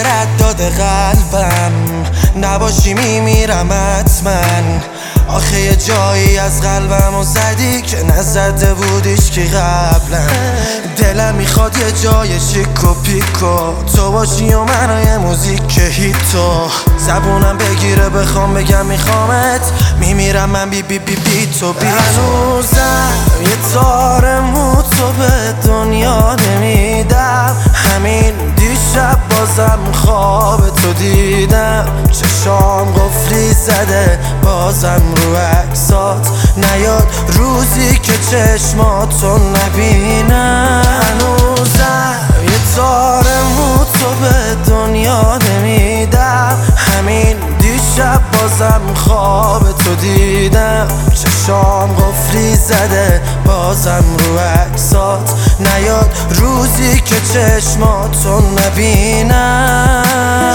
رداد قلبم نباشی میمیرم حتما. آخه یه جایی از قلبمو زدی که نزده بودیش که قبلا. دلم میخواد یه جای شیک و پیکو تو باشی و منو موزیک هیتو. زبونم بگیره بخوام بگم میخوامت، میمیرم من بی بی بی بی تو بی. هنوزم یه تار مو تو به دنیا نمیدم. همین دیشب بازم خواب تو دیدم. چشام قفلی زده بازم رو عکسات نیاد روزی که چشماتو نبینم. هنوزم یه تار مو تو به دنیا نمیدم. همین دیشب بازم خواب تو دیدم. چشام قفلی زده بازم رو عکسات نیاد روزی که چشماتو نبینم.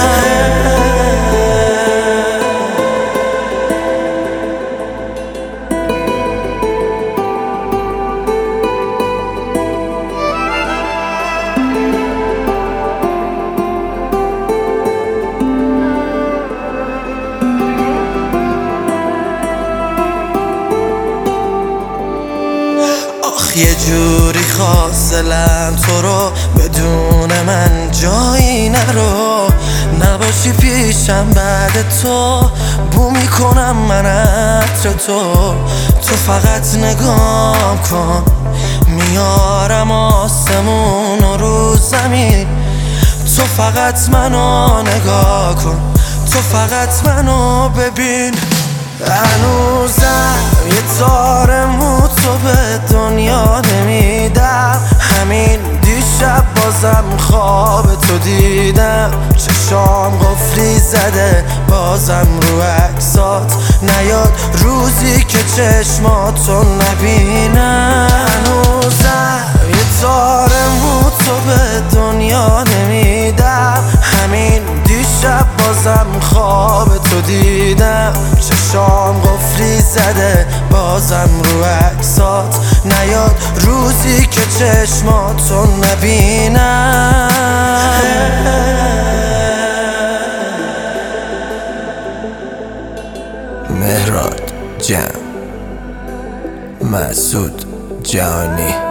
یه جوری خواست دلم تو رو بدون من جایی نرو. نباشی پیشم بعد تو بو میکنم من عطر تو فقط نگاه کن میارم آسمون رو زمین. تو فقط منو نگاه کن، تو فقط منو ببین. هنوزم یه تار مو تو به دنیا نمیدم. همین دیشب بازم خواب تو دیدم. چشام قفلی زده بازم رو عکسات نیاد روزی که چشماتو نبینم. هنوزم یه تار مو تو به دنیا نمیدم. همین دیشب بازم خواب تو دیدم. چشام قفلی زده بازم رو عکسات نیاد روزی که چشماتو نبینم. مهراد جمع، مسعود جهانی.